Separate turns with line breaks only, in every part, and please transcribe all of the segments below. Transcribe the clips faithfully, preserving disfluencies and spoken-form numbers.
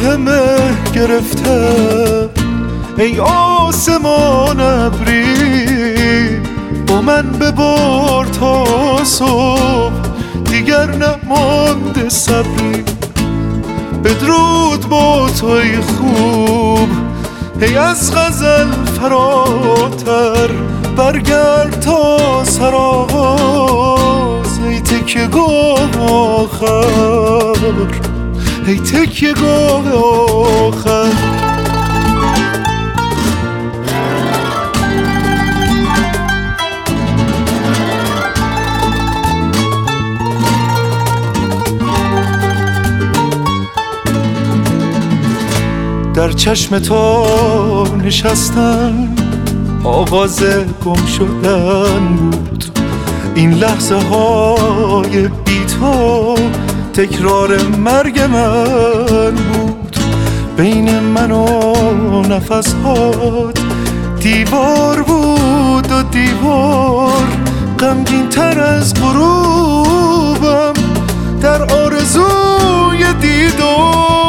روح مه گرفته ای آسمان ابری، با من ببار تا صبح دیگر نمانده صبری. بدرود با توی خوب هی از غزل فراتر، برگرد تا سرآغاز ای تکیه گاه آخر، ای تکیه گاه آخر. در چشم تو نشستن آغاز گم شدن بود، این لحظه های بی تو تکرار مرگ من بود. بین من و نفس هات دیوار بود و دیوار غمگین تر از غروبم در آرزوی دیدار.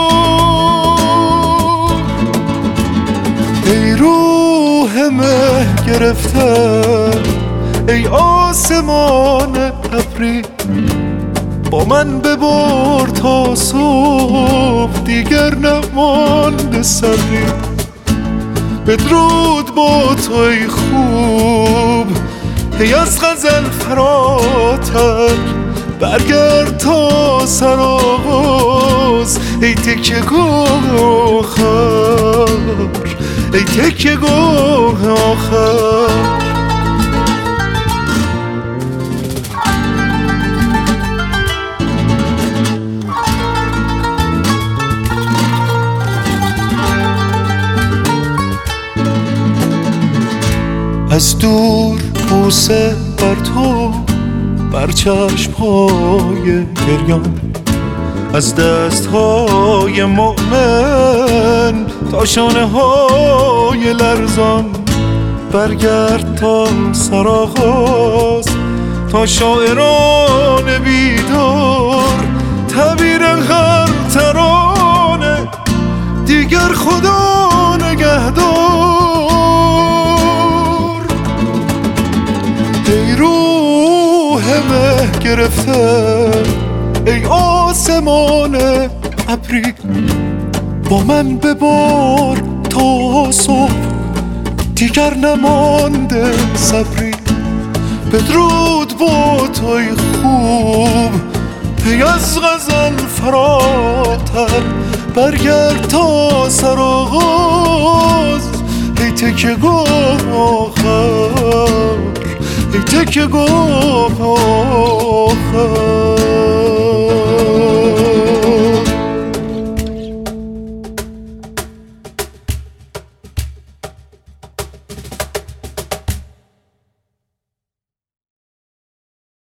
ای روح مه گرفته ای آسمان ابری، با من ببار تا صبح دیگر نمانده صبری. بدرود با توی خوب هی از غزل فراتر، برگرد تا سرآغاز ای تکیه گاه آخر، ای تکیه گاه آخر. از دور بوسه بر تو، بر چشم‌های گریان، از دست‌های مؤمن تا شانه‌های لرزان. برگرد تا سرآغاز تا شاعران بیدار، تعبیر هر ترانه دیگر خدا نگهدار. ای روح مه گرفته ای آسمان ابری، با من ببار تا صبح دیگر نمانده صبری. بدرود با توی خوب هی از غزل فراتر، برگرد تا سرآغاز ای تکیه گاه آخر، ای تکیه گاه آخر.